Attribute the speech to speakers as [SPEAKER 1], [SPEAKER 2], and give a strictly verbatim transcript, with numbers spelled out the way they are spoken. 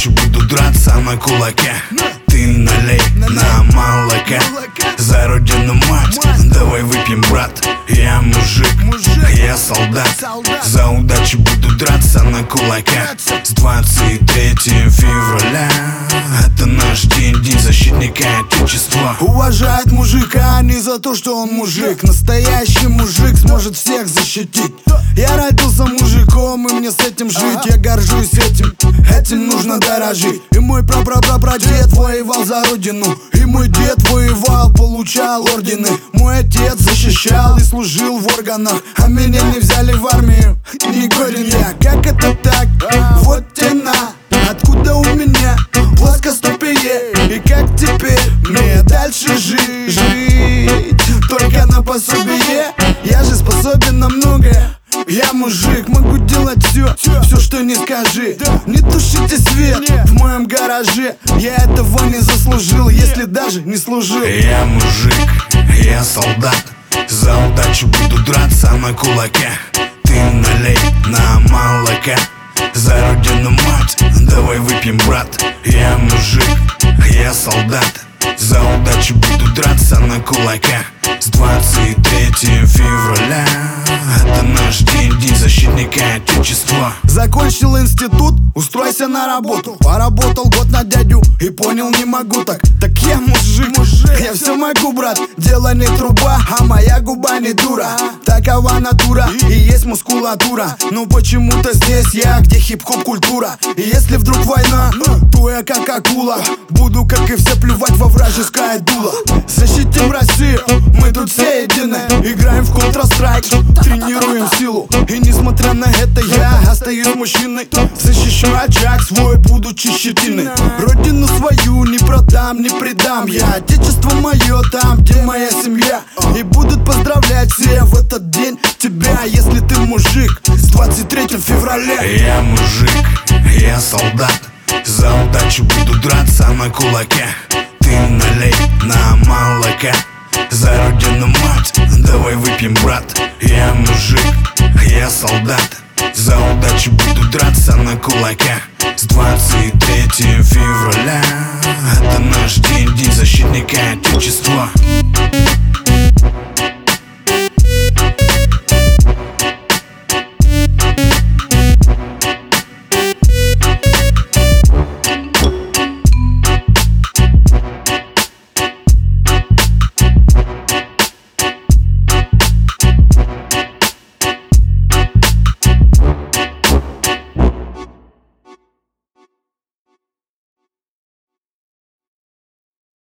[SPEAKER 1] удачу буду драться на кулаке. Ты налей на молока за родину, мать. Давай выпьем, брат. Я мужик, я солдат. За удачу буду драться на кулаке. С двадцать третьего февраля это наш день, день защитника Отечества.
[SPEAKER 2] Уважает мужика не за то, что он мужик. Настоящий мужик сможет всех защитить. Я родился мужиком, и мне с этим жить. Я горжусь этим, этим нужно дорожить. И мой прапрапрапрадед воевал за родину, и мой дед воевал, получал ордены. Мой отец защищал и служил в органах, а меня не взяли в армию. Не годен я, как это так? Вот тена, откуда у меня плоскостопие? И как теперь мне дальше жить? Жить только на пособие? Я же способен на многое. Я мужик, могу делать все, все, что не скажи. Не тушите свет в моем гараже. Я этого не заслужил, если даже не служил.
[SPEAKER 1] Я мужик, я солдат. За удачу буду драться на кулаке. Ты налей на молока за родину, мать. Давай выпьем, брат. Я мужик, я солдат. За удачу буду драться на кулаке. С двадцать третьего февраля это наш день, день защитника Отечества.
[SPEAKER 2] Закончил институт, устройся на работу. Поработал год на дядю и понял, не могу так. Так я мужик, мужик. Я все могу, брат. Дело не труба, а моя губа не дура. Такова натура и есть мускулатура. Но почему-то здесь я, где хип-хоп культура. И если вдруг война, то я как акула. Буду, как и все, плевать во вражеское дуло. Защитим Россию, мы тут все едины. Играем в Counter-Strike, тренируем силу. И несмотря на это я остаюсь мужчиной. Защищу очаг свой, будучи щетиной. Родину свою не продам, не предам. Я отечество мое там, где моя семья. И будут поздравлять все в этот день тебя, если ты мужик. С двадцать третьего февраля.
[SPEAKER 1] Я мужик, я солдат. За удачу буду драться на кулаке. Ты налей на молока за родину, мать. Давай выпьем, брат. Я мужик, я солдат. За удачу буду драться на кулаке. С двадцать третьего февраля это наш день, день защитника Отечества.